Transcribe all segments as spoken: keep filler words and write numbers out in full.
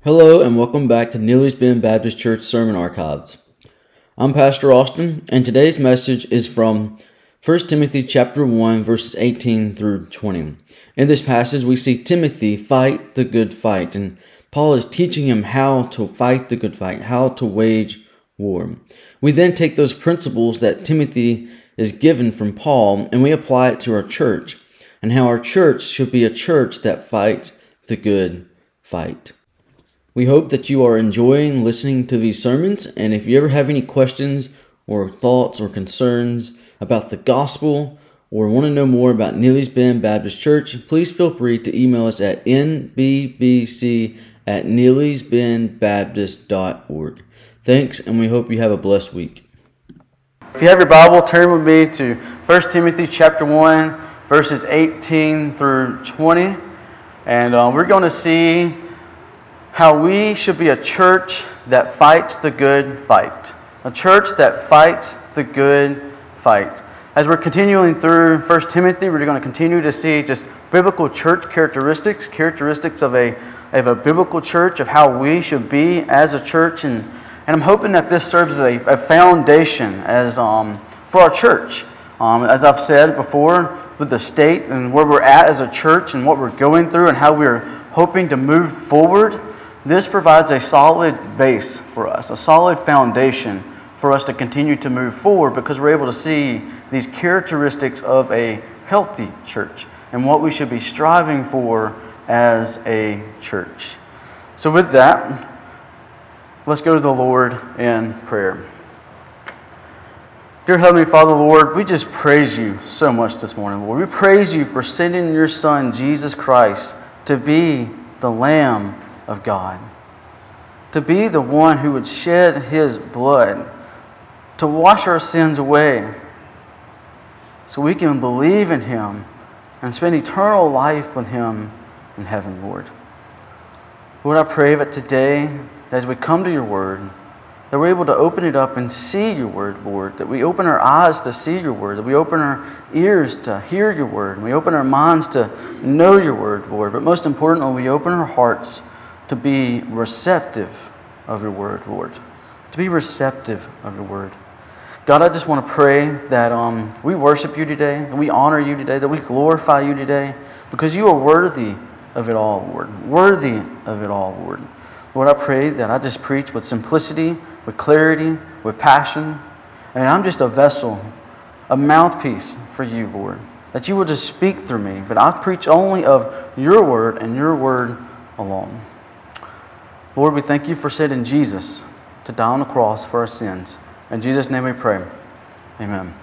Hello and welcome back to Neely's Bend Baptist Church Sermon Archives. I'm Pastor Austin, and today's message is from First Timothy chapter one, verses eighteen through twenty. In this passage, we see Timothy fight the good fight, and Paul is teaching him how to fight the good fight, how to wage war. We then take those principles that Timothy is given from Paul, and we apply it to our church, and how our church should be a church that fights the good fight. We hope that you are enjoying listening to these sermons, and if you ever have any questions or thoughts or concerns about the gospel or want to know more about Neely's Bend Baptist Church, please feel free to email us at n b b c at neelys bend baptist dot org. Thanks, and we hope you have a blessed week. If you have your Bible, turn with me to First Timothy chapter one, verses eighteen through twenty, and uh, we're going to see how we should be a church that fights the good fight. A church that fights the good fight. As we're continuing through First Timothy, we're going to continue to see just biblical church characteristics, characteristics of a, of a biblical church, of how we should be as a church. And, and I'm hoping that this serves as a, a foundation as um, for our church. Um, as I've said before, with the state and where we're at as a church and what we're going through and how we're hoping to move forward, this provides a solid base for us, a solid foundation for us to continue to move forward, because we're able to see these characteristics of a healthy church and what we should be striving for as a church. So with that, let's go to the Lord in prayer. Dear Heavenly Father, Lord, we just praise you so much this morning, Lord. We praise you for sending your Son, Jesus Christ, to be the Lamb of God, to be the one who would shed his blood to wash our sins away so we can believe in him and spend eternal life with him in heaven, Lord. Lord, I pray that today, as we come to your word, that we're able to open it up and see your word, Lord, that we open our eyes to see your word, that we open our ears to hear your word, and we open our minds to know your word, Lord, but most importantly, we open our hearts to be receptive of your word, Lord. To be receptive of your word. God, I just want to pray that um, we worship you today, and we honor you today, that we glorify you today, because you are worthy of it all, Lord. Worthy of it all, Lord. Lord, I pray that I just preach with simplicity, with clarity, with passion, and I'm just a vessel, a mouthpiece for you, Lord. That you will just speak through me, but I preach only of your word and your word alone. Lord, we thank you for sending Jesus to die on the cross for our sins. In Jesus' name we pray. Amen.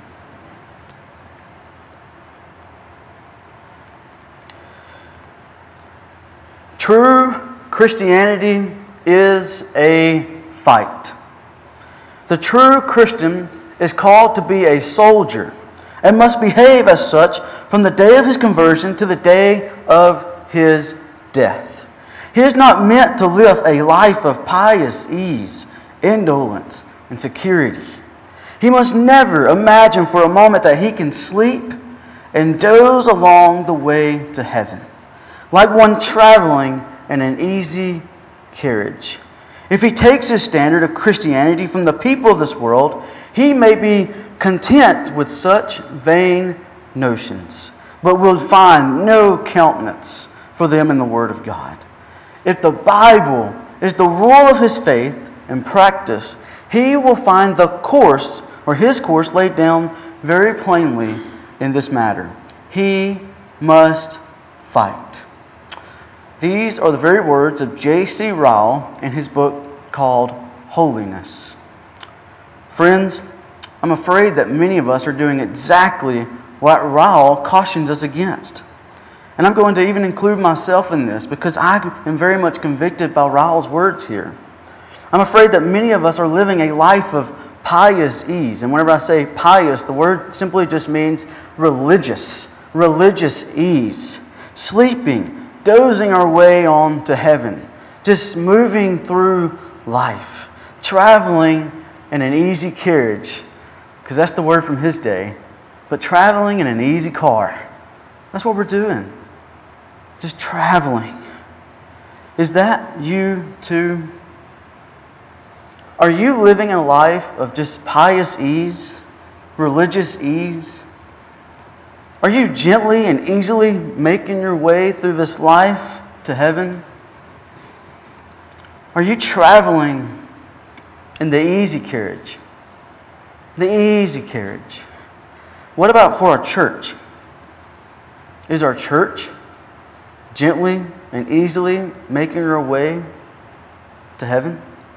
True Christianity is a fight. The true Christian is called to be a soldier and must behave as such from the day of his conversion to the day of his death. He is not meant to live a life of pious ease, indolence, and security. He must never imagine for a moment that he can sleep and doze along the way to heaven, like one traveling in an easy carriage. If he takes his standard of Christianity from the people of this world, he may be content with such vain notions, but will find no countenance for them in the Word of God. If the Bible is the rule of his faith and practice, he will find the course, or his course, laid down very plainly in this matter. He must fight. These are the very words of J C Ryle in his book called Holiness. Friends, I'm afraid that many of us are doing exactly what Ryle cautions us against. And I'm going to even include myself in this, because I am very much convicted by Ryle's words here. I'm afraid that many of us are living a life of pious ease. And whenever I say pious, the word simply just means religious, religious ease. Sleeping, dozing our way on to heaven, just moving through life, traveling in an easy carriage, because that's the word from his day, but traveling in an easy car. That's what we're doing. Just traveling. Is that you too? Are you living a life of just pious ease, religious ease? Are you gently and easily making your way through this life to heaven? Are you traveling in the easy carriage? The easy carriage. What about for our church? Is our church gently and easily making her way to heaven?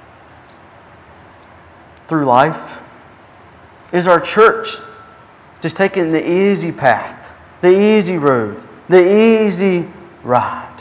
Through life? Is our church just taking the easy path, the easy road, the easy ride,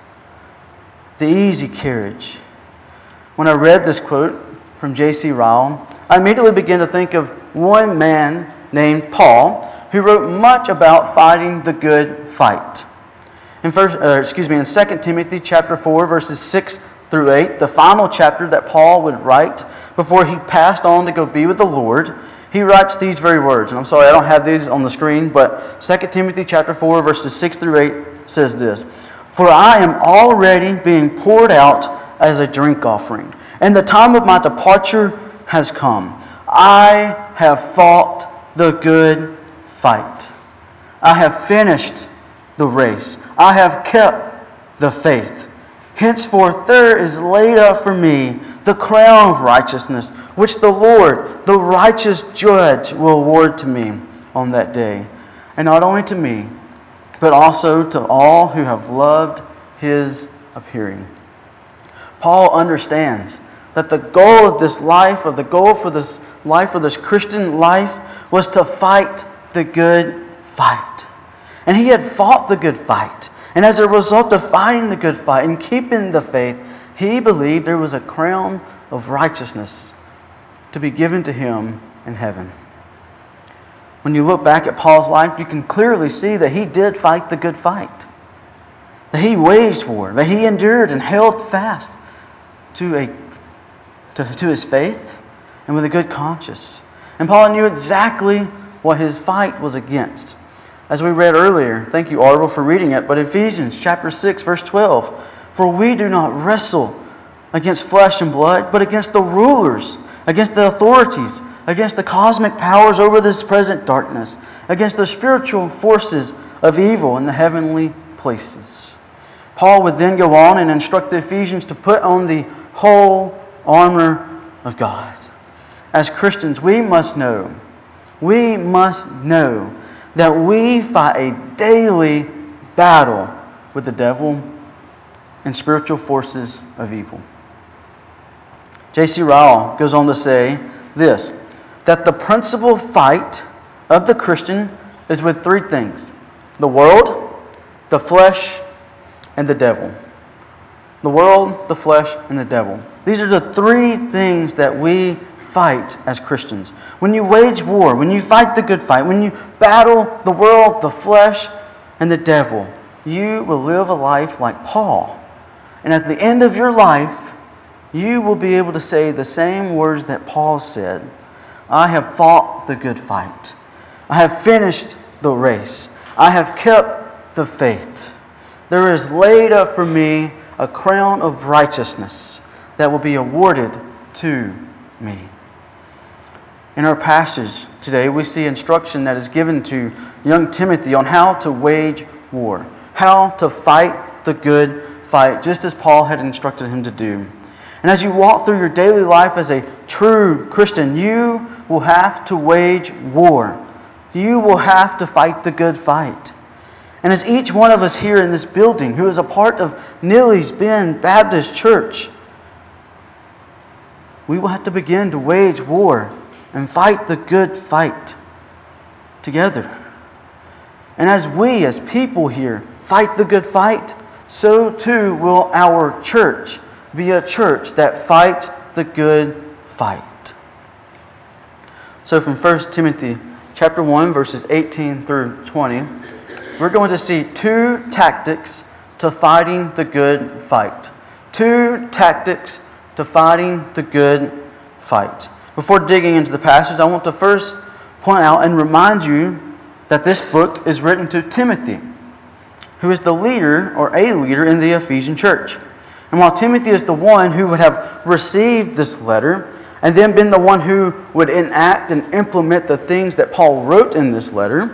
the easy carriage? When I read this quote from J C Ryle, I immediately began to think of one man named Paul who wrote much about fighting the good fight. In first, uh, excuse me, in Second Timothy chapter four, verses six through eight, the final chapter that Paul would write before he passed on to go be with the Lord, he writes these very words. And I'm sorry, I don't have these on the screen, but Second Timothy chapter four, verses six through eight says this: "For I am already being poured out as a drink offering, and the time of my departure has come. I have fought the good fight. I have finished the race. I have kept the faith. Henceforth there is laid up for me the crown of righteousness, which the Lord, the righteous judge, will award to me on that day. And not only to me, but also to all who have loved His appearing." Paul understands that the goal of this life, or the goal for this life, or this Christian life, was to fight the good fight. And he had fought the good fight. And as a result of fighting the good fight and keeping the faith, he believed there was a crown of righteousness to be given to him in heaven. When you look back at Paul's life, you can clearly see that he did fight the good fight. That he waged war, that he endured and held fast to a to, to his faith and with a good conscience. And Paul knew exactly what his fight was against. As we read earlier, thank you, Arvel, for reading it, but Ephesians chapter six, verse twelve, "For we do not wrestle against flesh and blood, but against the rulers, against the authorities, against the cosmic powers over this present darkness, against the spiritual forces of evil in the heavenly places." Paul would then go on and instruct the Ephesians to put on the whole armor of God. As Christians, we must know, we must know that we fight a daily battle with the devil and spiritual forces of evil. J C Ryle goes on to say this, that the principal fight of the Christian is with three things: the world, the flesh, and the devil. The world, the flesh, and the devil. These are the three things that we fight as Christians. When you wage war, when you fight the good fight, when you battle the world, the flesh, and the devil, you will live a life like Paul. And at the end of your life, you will be able to say the same words that Paul said: "I have fought the good fight. I have finished the race. I have kept the faith. There is laid up for me a crown of righteousness that will be awarded to me." In our passage today, we see instruction that is given to young Timothy on how to wage war, how to fight the good fight, just as Paul had instructed him to do. And as you walk through your daily life as a true Christian, you will have to wage war. You will have to fight the good fight. And as each one of us here in this building who is a part of Neely's Bend Baptist Church, we will have to begin to wage war and fight the good fight together. And as we, as people here, fight the good fight, so too will our church be a church that fights the good fight. So from First Timothy chapter one, verses eighteen through twenty, we're going to see two tactics to fighting the good fight. Two tactics to fighting the good fight. Before digging into the passage, I want to first point out and remind you that this book is written to Timothy, who is the leader or a leader in the Ephesian church. And while Timothy is the one who would have received this letter and then been the one who would enact and implement the things that Paul wrote in this letter,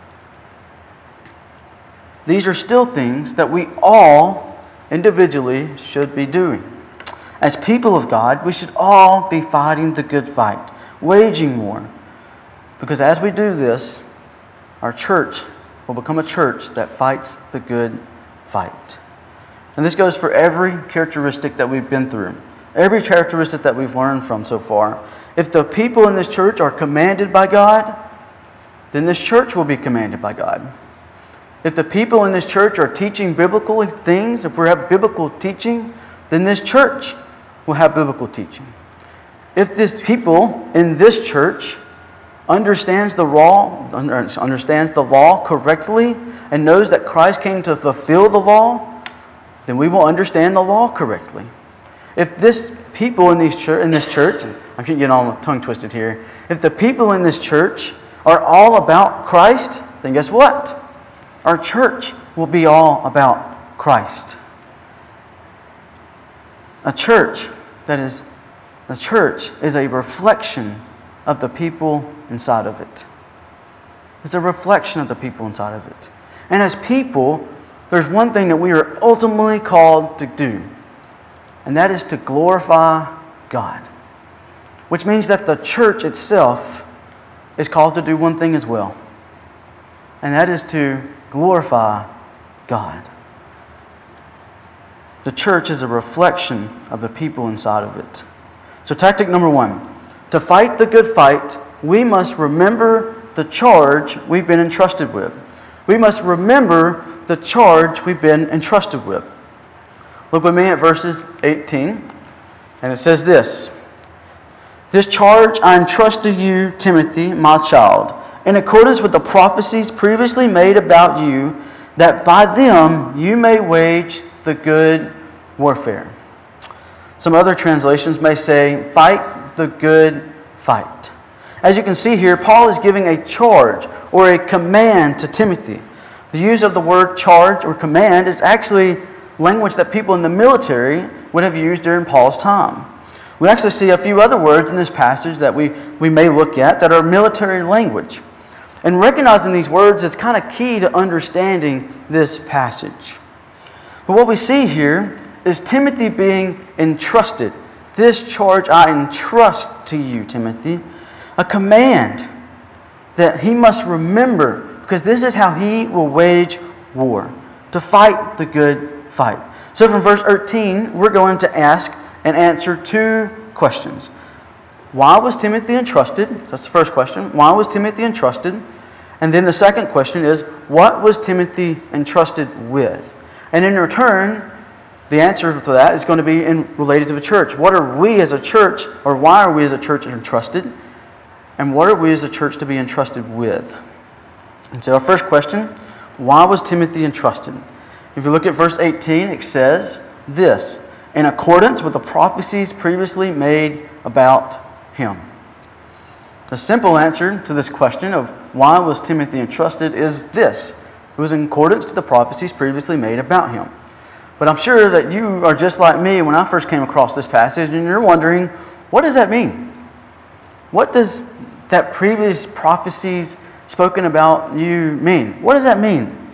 these are still things that we all individually should be doing. As people of God, we should all be fighting the good fight, waging war. Because as we do this, our church will become a church that fights the good fight. And this goes for every characteristic that we've been through, every characteristic that we've learned from so far. If the people in this church are commanded by God, then this church will be commanded by God. If the people in this church are teaching biblical things, if we have biblical teaching, then this church will have biblical teaching. If this people in this church understands the law, understands the law correctly, and knows that Christ came to fulfill the law, then we will understand the law correctly. If this people in these church in this church, I'm getting all tongue twisted here. If the people in this church are all about Christ, then guess what? Our church will be all about Christ. A church that is the church is a reflection of the people inside of it. It's a reflection of the people inside of it. And as people, there's one thing that we are ultimately called to do, and that is to glorify God. Which means that the church itself is called to do one thing as well, and that is to glorify God. The church is a reflection of the people inside of it. So tactic number one, to fight the good fight, we must remember the charge we've been entrusted with. We must remember the charge we've been entrusted with. Look with me at verses eighteen, and it says this: "This charge I entrust to you, Timothy, my child, in accordance with the prophecies previously made about you, that by them you may wage the good warfare." Some other translations may say, "Fight the good fight." As you can see here, Paul is giving a charge or a command to Timothy. The use of the word charge or command is actually language that people in the military would have used during Paul's time. We actually see a few other words in this passage that we, we may look at that are military language. And recognizing these words is kind of key to understanding this passage. But what we see here is Timothy being entrusted. This charge I entrust to you, Timothy. A command that he must remember, because this is how he will wage war, to fight the good fight. So from verse thirteen, we're going to ask and answer two questions. Why was Timothy entrusted? That's the first question. Why was Timothy entrusted? And then the second question is, what was Timothy entrusted with? And in return, the answer to that is going to be in, related to the church. What are we as a church, or why are we as a church entrusted? And what are we as a church to be entrusted with? And so our first question, why was Timothy entrusted? If you look at verse eighteen, it says this: in accordance with the prophecies previously made about him. The simple answer to this question of why was Timothy entrusted is this: it was in accordance to the prophecies previously made about him. But I'm sure that you are just like me when I first came across this passage, and you're wondering, what does that mean? What does that previous prophecies spoken about you mean? What does that mean?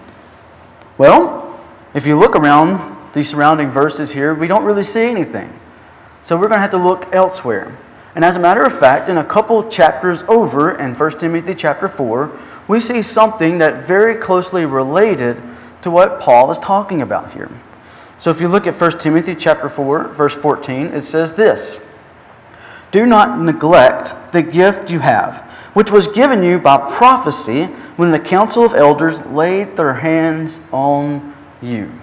Well, if you look around the surrounding verses here, we don't really see anything. So we're going to have to look elsewhere. And as a matter of fact, in a couple chapters over in First Timothy chapter four, we see something that very closely related to what Paul is talking about here. So if you look at First Timothy chapter four, verse fourteen, it says this: "Do not neglect the gift you have, which was given you by prophecy when the council of elders laid their hands on you."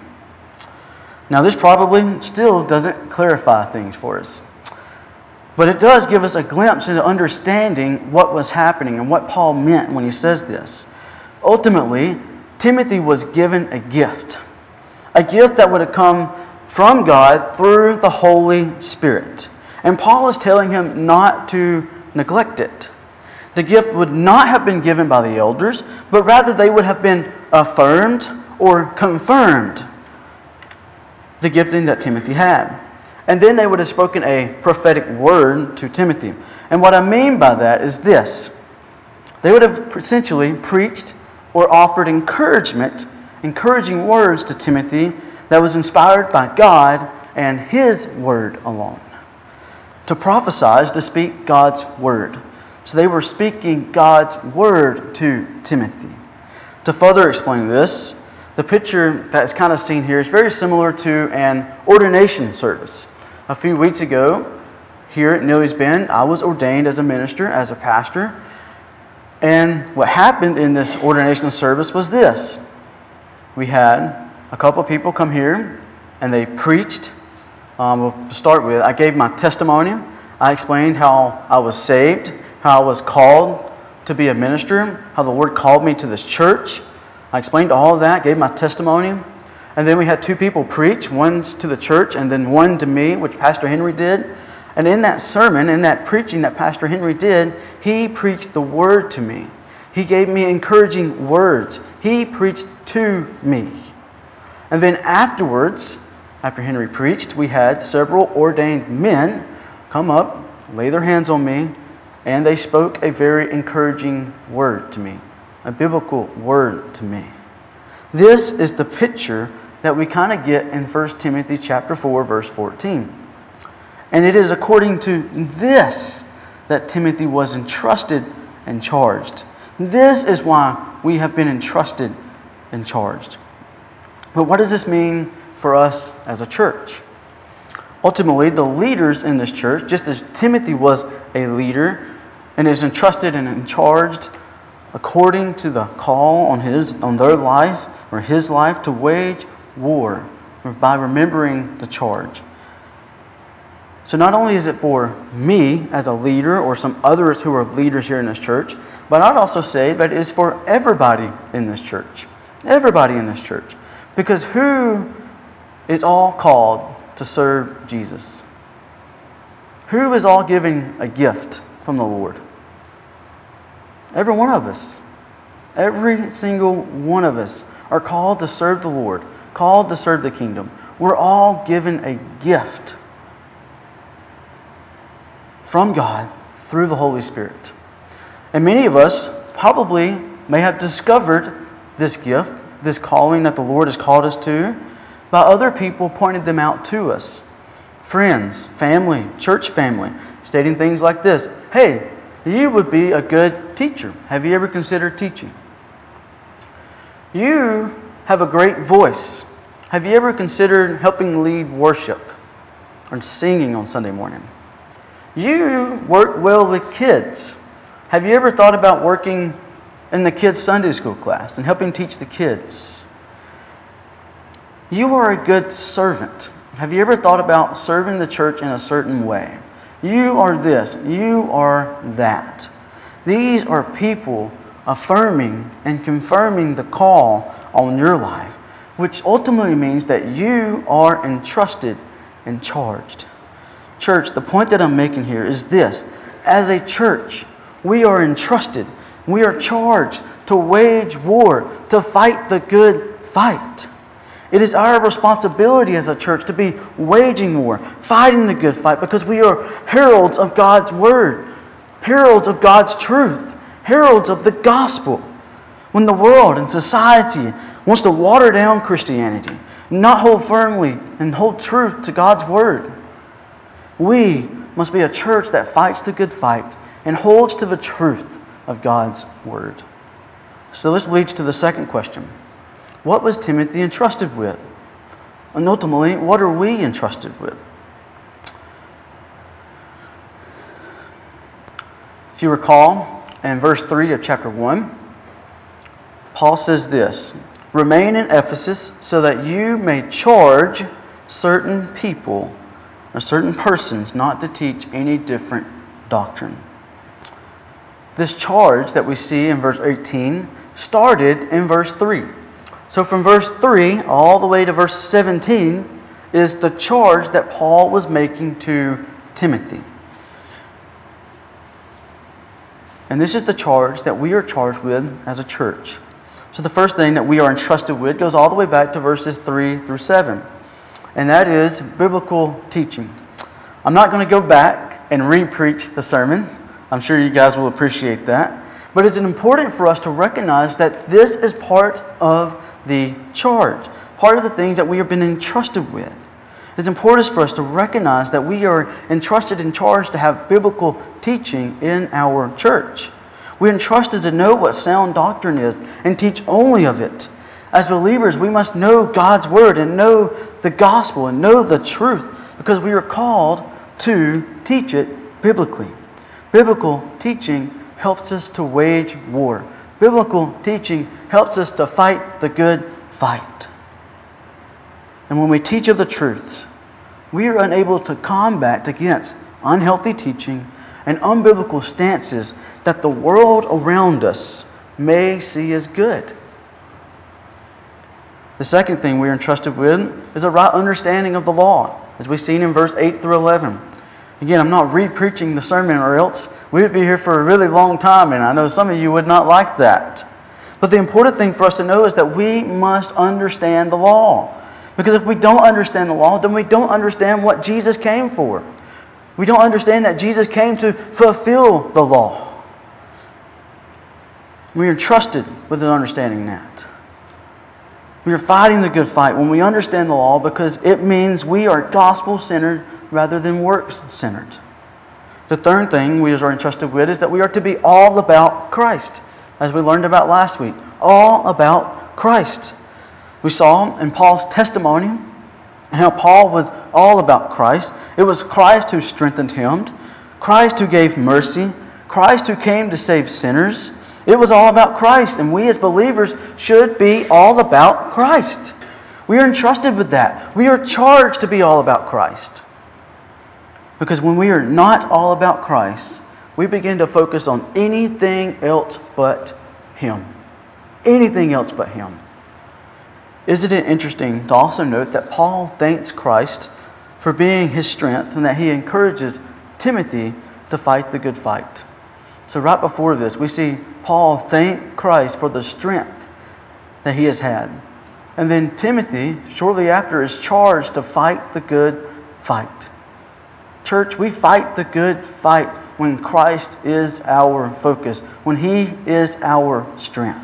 Now this probably still doesn't clarify things for us, but it does give us a glimpse into understanding what was happening and what Paul meant when he says this. Ultimately, Timothy was given a gift, a gift that would have come from God through the Holy Spirit. And Paul is telling him not to neglect it. The gift would not have been given by the elders, but rather they would have been affirmed or confirmed the gifting that Timothy had. And then they would have spoken a prophetic word to Timothy. And what I mean by that is this. They would have essentially preached or offered encouragement, encouraging words to Timothy that was inspired by God and His Word alone. To prophesy is to speak God's Word. So they were speaking God's Word to Timothy. To further explain this, the picture that is kind of seen here is very similar to an ordination service. A few weeks ago, here at Neely's Bend, I was ordained as a minister, as a pastor. And what happened in this ordination service was this. We had a couple of people come here, and they preached. Um, we'll start with, I gave my testimony. I explained how I was saved, how I was called to be a minister, how the Lord called me to this church. I explained all of that, gave my testimony. And then we had two people preach, one to the church and then one to me, which Pastor Henry did. And in that sermon, in that preaching that Pastor Henry did, he preached the word to me. He gave me encouraging words. He preached to me. And then afterwards, after Henry preached, we had several ordained men come up, lay their hands on me, and they spoke a very encouraging word to me, a biblical word to me. This is the picture that we kind of get in First Timothy chapter four, verse fourteen. And it is according to this that Timothy was entrusted and charged. This is why we have been entrusted and charged. But what does this mean for us as a church? Ultimately, the leaders in this church, just as Timothy was a leader and is entrusted and charged according to the call on his on their life or his life to wage war by remembering the charge. So not only is it for me as a leader or some others who are leaders here in this church, but I'd also say that it is for everybody in this church. Everybody in this church. Because who is all called to serve Jesus? Who is all given a gift from the Lord? Every one of us. Every single one of us are called to serve the Lord, called to serve the kingdom. We're all given a gift from God through the Holy Spirit. And many of us probably may have discovered this gift, this calling that the Lord has called us to, by other people pointing them out to us. Friends, family, church family, stating things like this. Hey, you would be a good teacher. Have you ever considered teaching? You have a great voice. Have you ever considered helping lead worship or singing on Sunday morning? You work well with kids. Have you ever thought about working in the kids' Sunday school class and helping teach the kids? You are a good servant. Have you ever thought about serving the church in a certain way? You are this. You are that. These are people affirming and confirming the call on your life, which ultimately means that you are entrusted and charged. Church, the point that I'm making here is this. As a church, we are entrusted, we are charged to wage war, to fight the good fight. It is our responsibility as a church to be waging war, fighting the good fight, because we are heralds of God's word, heralds of God's truth, heralds of the gospel. When the world and society wants to water down Christianity, not hold firmly and hold truth to God's word, we must be a church that fights the good fight and holds to the truth of God's word. So this leads to the second question. What was Timothy entrusted with? And ultimately, what are we entrusted with? If you recall, in verse three of chapter one, Paul says this, "Remain in Ephesus so that you may charge certain people or certain persons not to teach any different doctrine." This charge that we see in verse eighteen started in verse three. So from verse three all the way to verse seventeen is the charge that Paul was making to Timothy. And this is the charge that we are charged with as a church. So the first thing that we are entrusted with goes all the way back to verses three through seven. and that is biblical teaching. I'm not going to go back and re-preach the sermon. I'm sure you guys will appreciate that. But it's important for us to recognize that this is part of the charge, part of the things that we have been entrusted with. It's important for us to recognize that we are entrusted and charged to have biblical teaching in our church. We're entrusted to know what sound doctrine is and teach only of it. As believers, we must know God's Word and know the gospel and know the truth because we are called to teach it biblically. Biblical teaching helps us to wage war. Biblical teaching helps us to fight the good fight. And when we teach of the truths, we are unable to combat against unhealthy teaching and unbiblical stances that the world around us may see as good. The second thing we are entrusted with is a right understanding of the law, as we've seen in verse eight through eleven. Again, I'm not re-preaching the sermon, or else we would be here for a really long time, and I know some of you would not like that. But the important thing for us to know is that we must understand the law. Because if we don't understand the law, then we don't understand what Jesus came for. We don't understand that Jesus came to fulfill the law. We are entrusted with understanding that. We are fighting the good fight when we understand the law because it means we are gospel-centered rather than works-centered. The third thing we are entrusted with is that we are to be all about Christ, as we learned about last week. All about Christ. We saw in Paul's testimony and how Paul was all about Christ. It was Christ who strengthened him, Christ who gave mercy, Christ who came to save sinners. It was all about Christ, and we as believers should be all about Christ. We are entrusted with that. We are charged to be all about Christ. Because when we are not all about Christ, we begin to focus on anything else but Him. Anything else but Him. Isn't it interesting to also note that Paul thanks Christ for being his strength and that he encourages Timothy to fight the good fight. So right before this, we see Paul thank Christ for the strength that he has had. And then Timothy, shortly after, is charged to fight the good fight. Church, we fight the good fight when Christ is our focus, when He is our strength.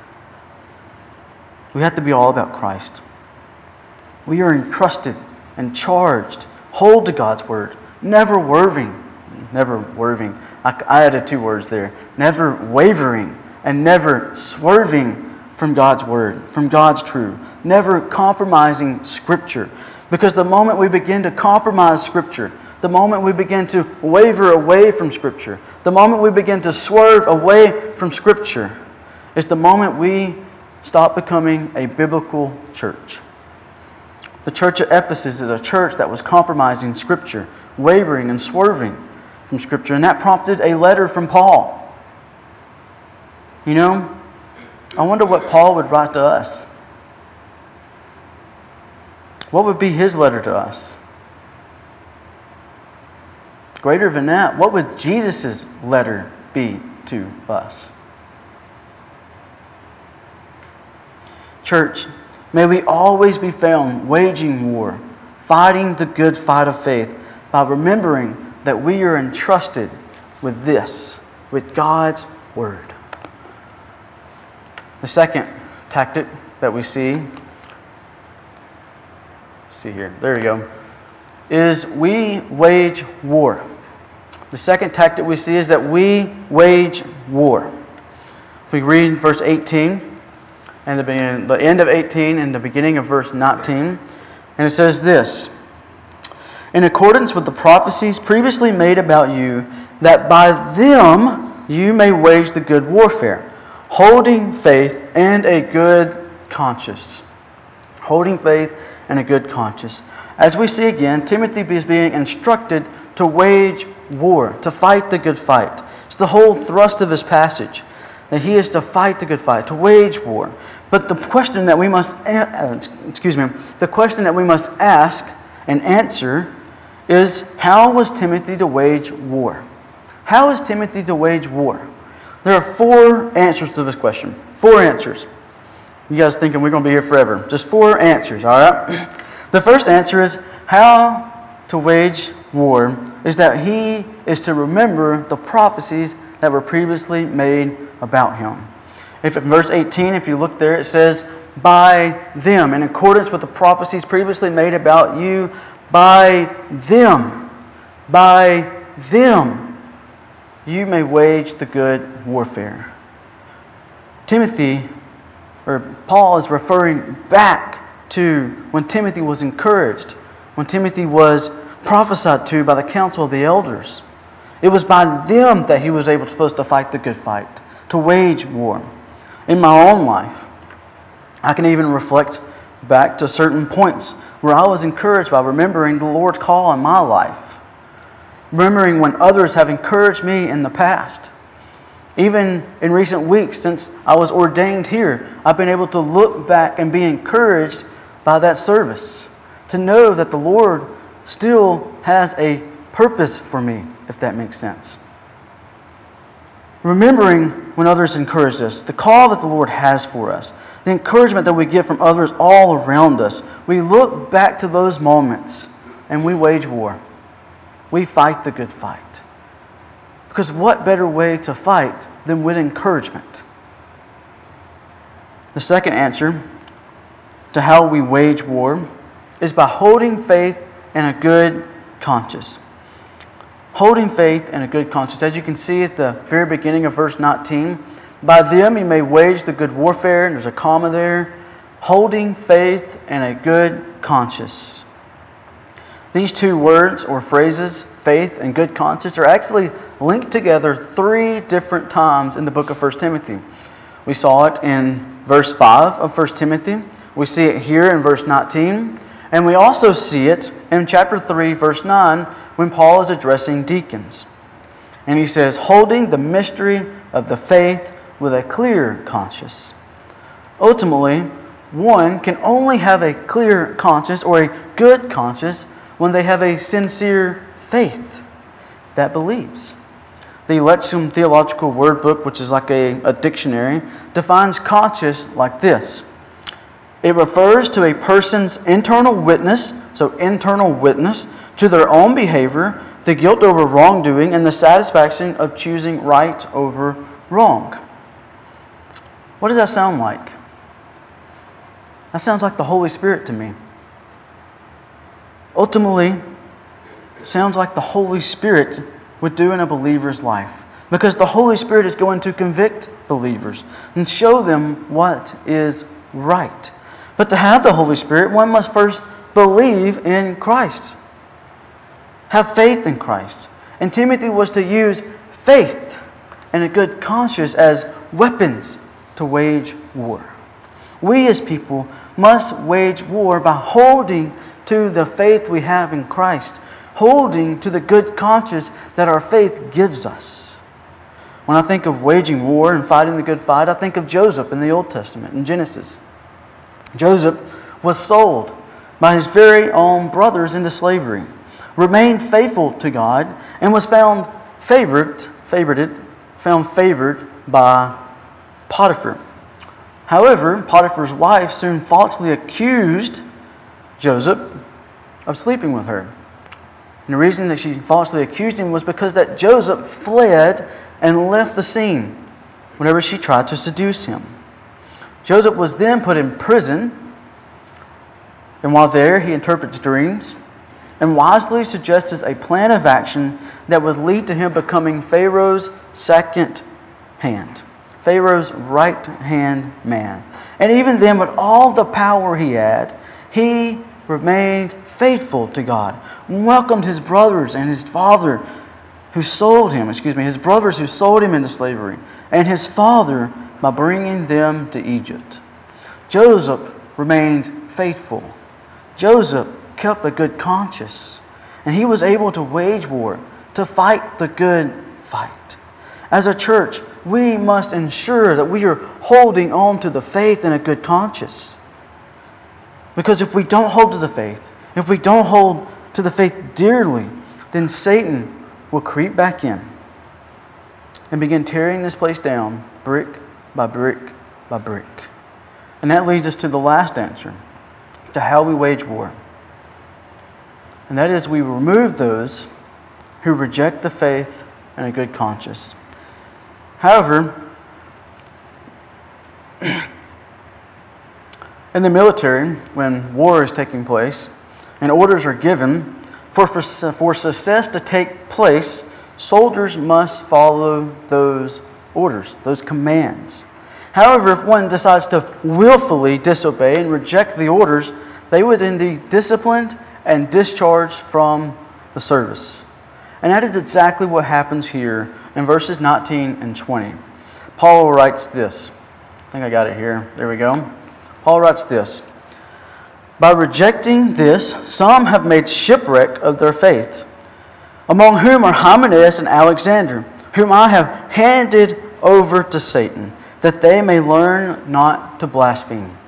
We have to be all about Christ. We are entrusted and charged. Hold to God's Word. Never wavering. Never wavering. I, I added two words there. Never wavering and never swerving from God's Word, from God's truth. Never compromising Scripture. Because the moment we begin to compromise Scripture, the moment we begin to waver away from Scripture, the moment we begin to swerve away from Scripture, is the moment we stop becoming a biblical church. The church at Ephesus is a church that was compromising Scripture, wavering and swerving from Scripture, and that prompted a letter from Paul. You know, I wonder what Paul would write to us. What would be his letter to us? Greater than that, what would Jesus' letter be to us? Church, may we always be found waging war, fighting the good fight of faith by remembering that we are entrusted with this, with God's Word. The second tactic that we see, let's see here, there we go, is we wage war. The second tactic we see is that we wage war. If we read verse eighteen, and the, the end of eighteen and the beginning of verse nineteen, and it says this: in accordance with the prophecies previously made about you, that by them you may wage the good warfare, holding faith and a good conscience. Holding faith and a good conscience. As we see again, Timothy is being instructed to wage war, to fight the good fight. It's the whole thrust of his passage, that he is to fight the good fight, to wage war. But the question that we must, uh, excuse me, the question that we must ask and answer is, how was Timothy to wage war? How is Timothy to wage war? There are four answers to this question. Four answers. You guys thinking we're going to be here forever. Just four answers, all right? The first answer is how to wage war is that he is to remember the prophecies that were previously made about him. If in verse eighteen, if you look there, it says, by them, in accordance with the prophecies previously made about you, by them, by them, you may wage the good warfare. Timothy, or Paul is referring back to when Timothy was encouraged, when Timothy was prophesied to by the council of the elders. It was by them that he was able to supposed to fight the good fight, to wage war. In my own life, I can even reflect back to certain points where I was encouraged by remembering the Lord's call in my life, remembering when others have encouraged me in the past. Even in recent weeks, since I was ordained here, I've been able to look back and be encouraged by that service, to know that the Lord still has a purpose for me, if that makes sense. Remembering when others encouraged us, the call that the Lord has for us, the encouragement that we get from others all around us, we look back to those moments and we wage war. We fight the good fight. Because what better way to fight than with encouragement? The second answer to how we wage war is by holding faith and a good conscience. Holding faith and a good conscience. As you can see at the very beginning of verse nineteen, by them you may wage the good warfare, and there's a comma there, holding faith and a good conscience. These two words or phrases, faith and good conscience, are actually linked together three different times in the book of First Timothy. We saw it in verse five of First Timothy. We see it here in verse nineteen. And we also see it in chapter three, verse nine, when Paul is addressing deacons. And he says, holding the mystery of the faith with a clear conscience. Ultimately, one can only have a clear conscience or a good conscience when they have a sincere faith that believes. The Lexium Theological Word Book, which is like a, a dictionary, defines conscience like this. It refers to a person's internal witness, so internal witness, to their own behavior, the guilt over wrongdoing, and the satisfaction of choosing right over wrong. What does that sound like? That sounds like the Holy Spirit to me. Ultimately, sounds like the Holy Spirit would do in a believer's life. Because the Holy Spirit is going to convict believers and show them what is right. But to have the Holy Spirit, one must first believe in Christ. Have faith in Christ. And Timothy was to use faith and a good conscience as weapons to wage war. We as people must wage war by holding to the faith we have in Christ, holding to the good conscience that our faith gives us. When I think of waging war and fighting the good fight, I think of Joseph in the Old Testament, in Genesis. Joseph was sold by his very own brothers into slavery, remained faithful to God, and was found favored, favored, found favored by Potiphar. However, Potiphar's wife soon falsely accused Joseph of sleeping with her. And the reason that she falsely accused him was because that Joseph fled and left the scene whenever she tried to seduce him. Joseph was then put in prison, and while there he interprets dreams and wisely suggests a plan of action that would lead to him becoming Pharaoh's second hand, Pharaoh's right-hand man. And even then, with all the power he had, he remained faithful to God, welcomed his brothers and his father who sold him, excuse me, his brothers who sold him into slavery, and his father by bringing them to Egypt. Joseph remained faithful. Joseph kept a good conscience, and he was able to wage war, to fight the good fight. As a church, we must ensure that we are holding on to the faith and a good conscience. Because if we don't hold to the faith, if we don't hold to the faith dearly, then Satan will creep back in and begin tearing this place down brick by brick by brick. And that leads us to the last answer, to how we wage war. And that is, we remove those who reject the faith and a good conscience. However, in the military, when war is taking place and orders are given for, for, for success to take place, soldiers must follow those orders, those commands. However, if one decides to willfully disobey and reject the orders, they would then be disciplined and discharged from the service. And that is exactly what happens here in verses nineteen and twenty. Paul writes this. I think I got it here. There we go. Paul writes this. By rejecting this, some have made shipwreck of their faith, among whom are Hymenaeus and Alexander, whom I have handed over to Satan, that they may learn not to blaspheme.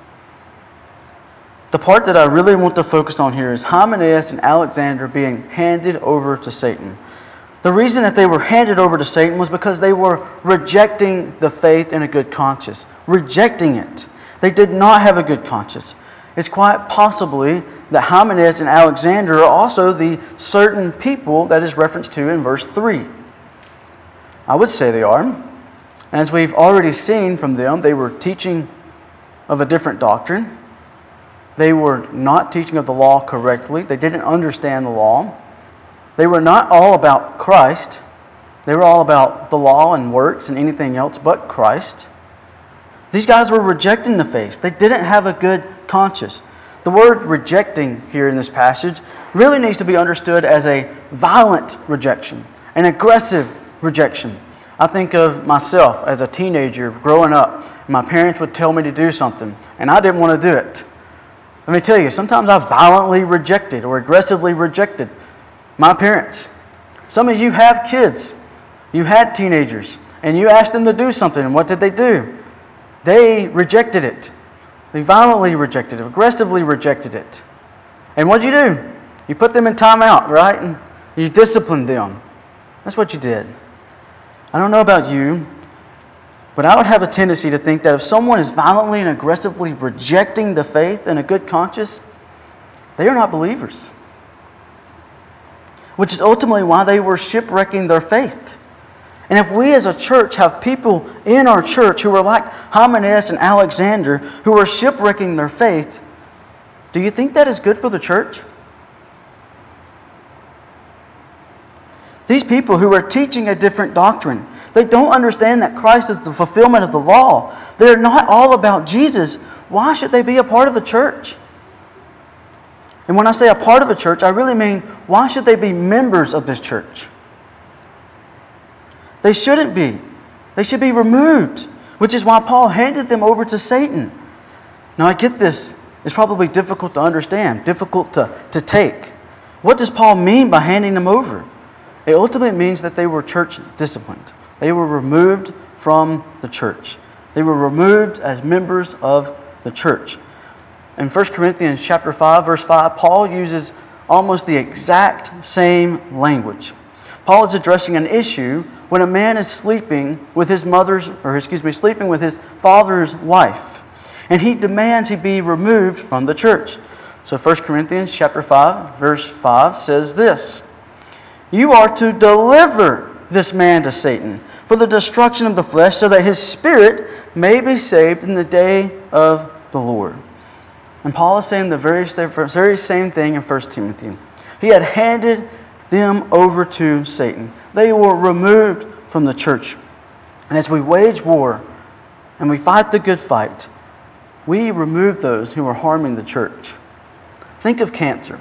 The part that I really want to focus on here is Hymenaeus and Alexander being handed over to Satan. The reason that they were handed over to Satan was because they were rejecting the faith in a good conscience. Rejecting it. They did not have a good conscience. It's quite possibly that Hymenaeus and Alexander are also the certain people that is referenced to in verse three. I would say they are. And as we've already seen from them, they were teaching of a different doctrine. They were not teaching of the law correctly. They didn't understand the law. They were not all about Christ. They were all about the law and works and anything else but Christ. These guys were rejecting the faith. They didn't have a good conscience. The word rejecting here in this passage really needs to be understood as a violent rejection, an aggressive rejection. I think of myself as a teenager growing up. My parents would tell me to do something, and I didn't want to do it. Let me tell you, sometimes I violently rejected or aggressively rejected my parents. Some of you have kids. You had teenagers, and you asked them to do something, and what did they do? They rejected it. They violently rejected it, aggressively rejected it. And what'd you do? You put them in timeout, right? And you disciplined them. That's what you did. I don't know about you, but I would have a tendency to think that if someone is violently and aggressively rejecting the faith and a good conscience, they are not believers. Which is ultimately why they were shipwrecking their faith. And if we as a church have people in our church who are like Hymenaeus and Alexander, who are shipwrecking their faith, do you think that is good for the church? These people who are teaching a different doctrine, they don't understand that Christ is the fulfillment of the law. They're not all about Jesus. Why should they be a part of the church? And when I say a part of a church, I really mean, why should they be members of this church? They shouldn't be. They should be removed, which is why Paul handed them over to Satan. Now I get this. It's probably difficult to understand, difficult to, to take. What does Paul mean by handing them over? It ultimately means that they were church disciplined. They were removed from the church. They were removed as members of the church. In First Corinthians chapter five, verse five, Paul uses almost the exact same language. Paul is addressing an issue when a man is sleeping with his mother's, or excuse me, sleeping with his father's wife, and he demands he be removed from the church. So First Corinthians chapter five, verse five says this: "You are to deliver this man to Satan for the destruction of the flesh, so that his spirit may be saved in the day of the Lord." And Paul is saying the very, very same thing in First Timothy. He had handed them over to Satan. They were removed from the church. And as we wage war and we fight the good fight, we remove those who are harming the church. Think of cancer.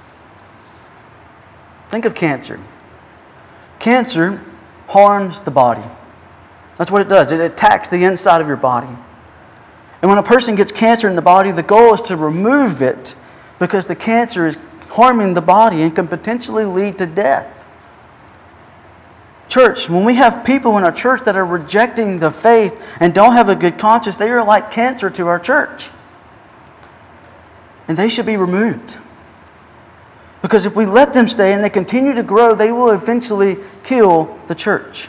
Think of cancer. Cancer harms the body. That's what it does. It attacks the inside of your body. And when a person gets cancer in the body, the goal is to remove it because the cancer is harming the body and can potentially lead to death. Church, when we have people in our church that are rejecting the faith and don't have a good conscience, they are like cancer to our church. And they should be removed. Because if we let them stay and they continue to grow, they will eventually kill the church.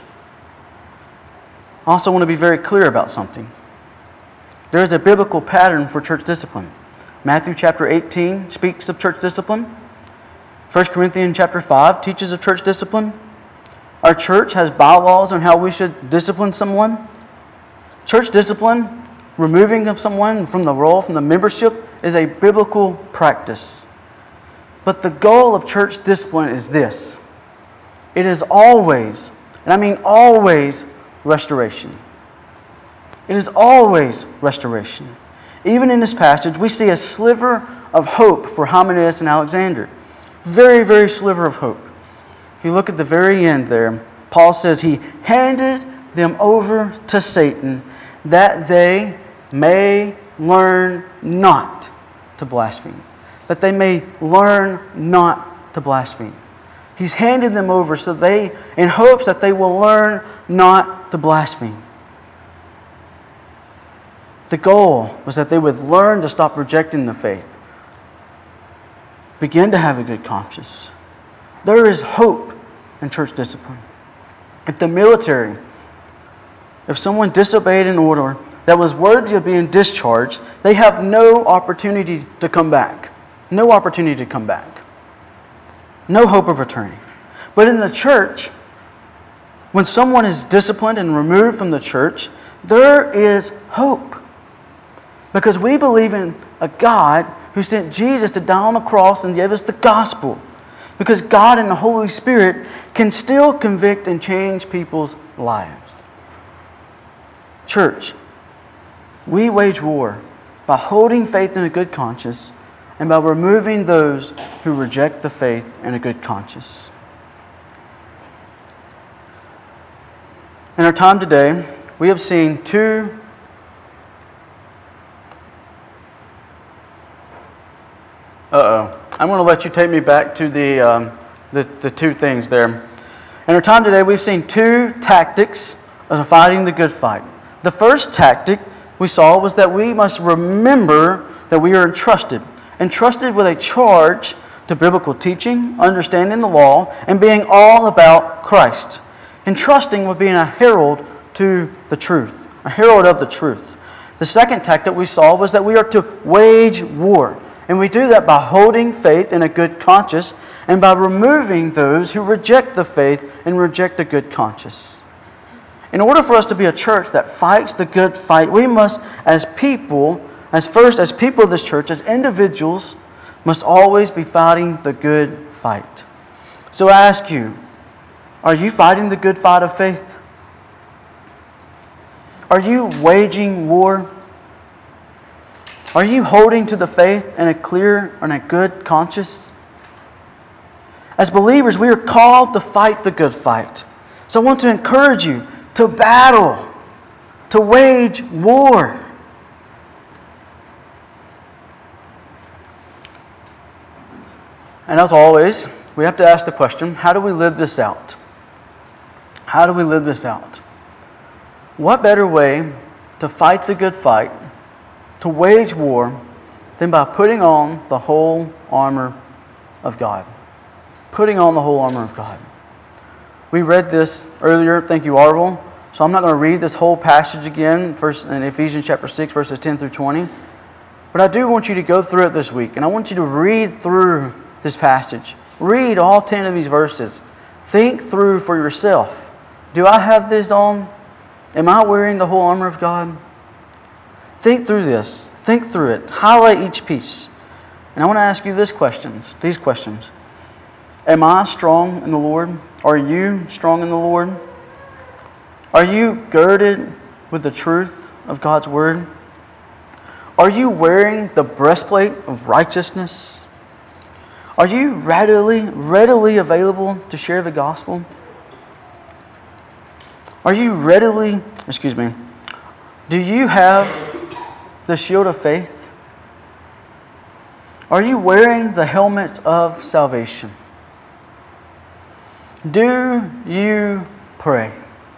I also want to be very clear about something. There is a biblical pattern for church discipline. Matthew chapter eighteen speaks of church discipline. First Corinthians chapter five teaches of church discipline. Our church has bylaws on how we should discipline someone. Church discipline, removing of someone from the role, from the membership, is a biblical practice. But the goal of church discipline is this. It is always, and I mean always, restoration. It is always restoration. Even in this passage, we see a sliver of hope for Hymenaeus and Alexander. Very, very sliver of hope. If you look at the very end there, Paul says he handed them over to Satan that they may learn not to blaspheme. That they may learn not to blaspheme. He's handed them over so they, in hopes that they will learn not to blaspheme. The goal was that they would learn to stop rejecting the faith. Begin to have a good conscience. There is hope in church discipline. If the military, if someone disobeyed an order that was worthy of being discharged, they have no opportunity to come back. No opportunity to come back. No hope of returning. But in the church, when someone is disciplined and removed from the church, there is hope. Because we believe in a God who sent Jesus to die on the cross and gave us the gospel. Because God and the Holy Spirit can still convict and change people's lives. Church, we wage war by holding faith in a good conscience and by removing those who reject the faith in a good conscience. In our time today, we have seen two Uh-oh. I'm going to let you take me back to the, um, the, the two things there. In our time today, we've seen two tactics of fighting the good fight. The first tactic we saw was that we must remember that we are entrusted. Entrusted with a charge to biblical teaching, understanding the law, and being all about Christ. Entrusting with being a herald to the truth. A herald of the truth. The second tactic we saw was that we are to wage war. And we do that by holding faith in a good conscience and by removing those who reject the faith and reject a good conscience. In order for us to be a church that fights the good fight, we must, as people, as first, as people of this church, as individuals, must always be fighting the good fight. So I ask you, are you fighting the good fight of faith? Are you waging war? Are you holding to the faith in a clear and a good conscience? As believers, we are called to fight the good fight. So I want to encourage you to battle, to wage war. And as always, we have to ask the question, how do we live this out? How do we live this out? What better way to fight the good fight, to wage war, than by putting on the whole armor of God? Putting on the whole armor of God. We read this earlier, thank you, Arvel. So I'm not going to read this whole passage again, first in Ephesians chapter six, verses ten through twenty. But I do want you to go through it this week, and I want you to read through this passage. Read all ten of these verses. Think through for yourself. Do I have this on? Am I wearing the whole armor of God? Think through this. Think through it. Highlight each piece. And I want to ask you this questions, these questions. Am I strong in the Lord? Are you strong in the Lord? Are you girded with the truth of God's Word? Are you wearing the breastplate of righteousness? Are you readily, readily available to share the gospel? Are you readily, excuse me, do you have the shield of faith? Are you wearing the helmet of salvation? Do you pray?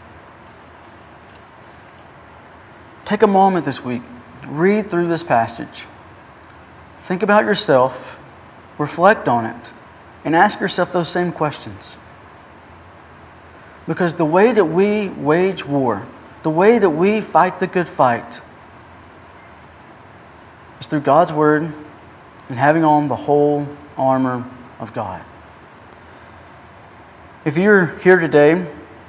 Take a moment this week. Read through this passage. Think about yourself. Reflect on it. And ask yourself those same questions. Because the way that we wage war, the way that we fight the good fight, is through God's Word and having on the whole armor of God. If you're here today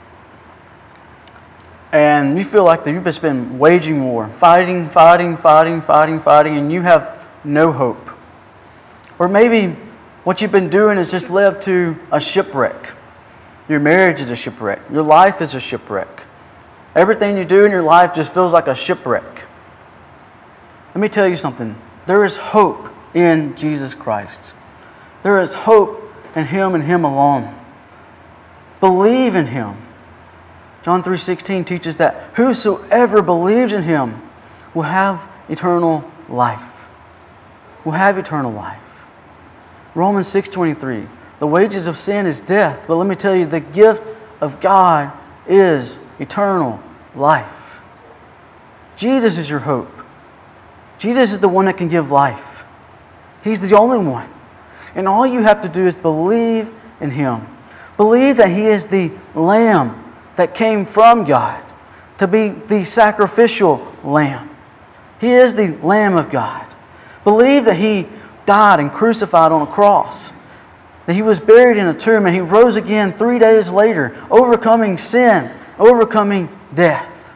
and you feel like that you've just been waging war, fighting, fighting, fighting, fighting, fighting, and you have no hope. Or maybe what you've been doing has just led to a shipwreck. Your marriage is a shipwreck. Your life is a shipwreck. Everything you do in your life just feels like a shipwreck. Let me tell you something. There is hope in Jesus Christ. There is hope in Him and Him alone. Believe in Him. John three sixteen teaches that whosoever believes in Him will have eternal life. Will have eternal life. Romans six twenty-three. The wages of sin is death, but let me tell you, the gift of God is eternal life. Jesus is your hope. Jesus is the one that can give life. He's the only one. And all you have to do is believe in Him. Believe that He is the Lamb that came from God to be the sacrificial Lamb. He is the Lamb of God. Believe that He died and crucified on a cross. That He was buried in a tomb and He rose again three days later, overcoming sin, overcoming death.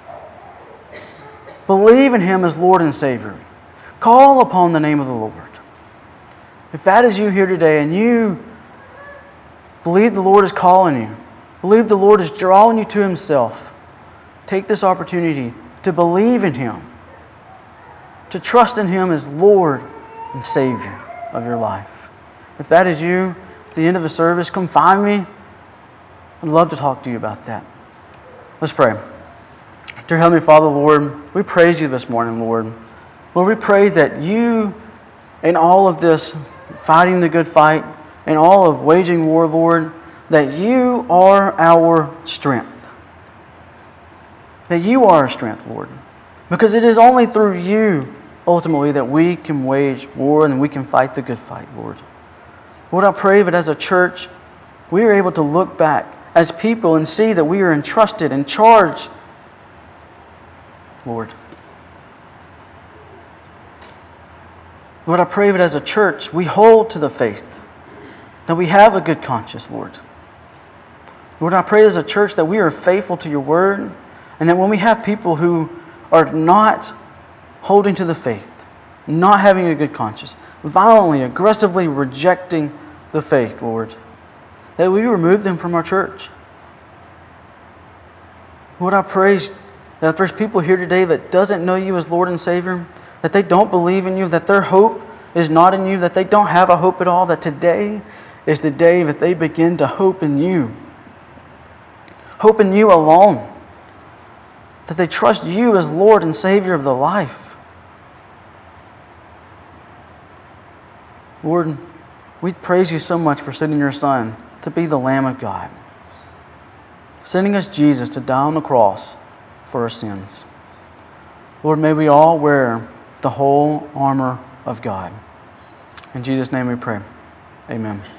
Believe in Him as Lord and Savior. Call upon the name of the Lord. If that is you here today and you believe the Lord is calling you, believe the Lord is drawing you to Himself, take this opportunity to believe in Him, to trust in Him as Lord and Savior of your life. If that is you, at the end of the service, come find me. I'd love to talk to you about that. Let's pray. Dear Heavenly Father, Lord, we praise You this morning, Lord. Lord, we pray that You, in all of this fighting the good fight, in all of waging war, Lord, that You are our strength. That You are our strength, Lord. Because it is only through You, ultimately, that we can wage war and we can fight the good fight, Lord. Lord, I pray that as a church, we are able to look back as people and see that we are entrusted and charged, Lord. Lord, I pray that as a church, we hold to the faith, that we have a good conscience, Lord. Lord, I pray as a church that we are faithful to Your word, and that when we have people who are not holding to the faith, not having a good conscience, violently, aggressively rejecting the faith, Lord, that we remove them from our church. Lord, I pray that if there's people here today that doesn't know You as Lord and Savior, that they don't believe in You, that their hope is not in You, that they don't have a hope at all, that today is the day that they begin to hope in You. Hope in You alone. That they trust You as Lord and Savior of their life. Lord, we praise You so much for sending Your Son to be the Lamb of God. Sending us Jesus to die on the cross for our sins. Lord, may we all wear the whole armor of God. In Jesus' name we pray. Amen.